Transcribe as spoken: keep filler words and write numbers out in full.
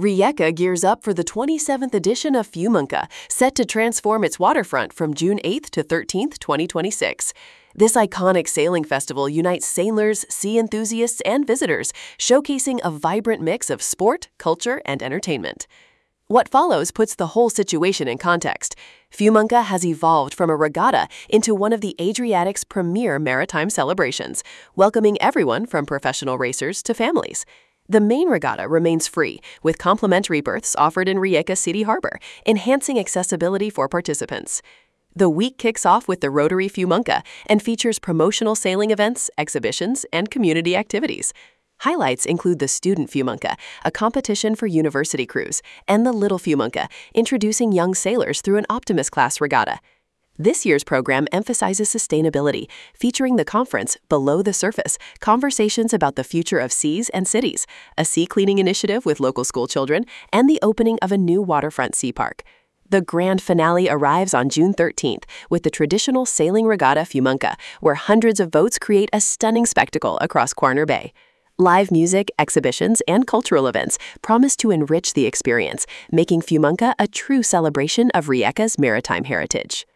Rijeka gears up for the twenty-seventh edition of Fiumunka, set to transform its waterfront from June eighth to thirteenth, twenty twenty-six. This iconic sailing festival unites sailors, sea enthusiasts, and visitors, showcasing a vibrant mix of sport, culture, and entertainment. What follows puts the whole situation in context. Fiumunka has evolved from a regatta into one of the Adriatic's premier maritime celebrations, welcoming everyone from professional racers to families. The main regatta remains free, with complimentary berths offered in Rijeka City Harbor, enhancing accessibility for participants. The week kicks off with the Rotary Fiumunka and features promotional sailing events, exhibitions, and community activities. Highlights include the Student Fiumunka, a competition for university crews, and the Little Fiumunka, introducing young sailors through an Optimus class regatta. This year's program emphasizes sustainability, featuring the conference Below the Surface, Conversations about the Future of Seas and Cities, a sea cleaning initiative with local school children, and the opening of a new waterfront sea park. The grand finale arrives on June thirteenth with the traditional Sailing Regatta Fiumunka, where hundreds of boats create a stunning spectacle across Quarner Bay. Live music, exhibitions, and cultural events promise to enrich the experience, making Fiumunka a true celebration of Rijeka's maritime heritage.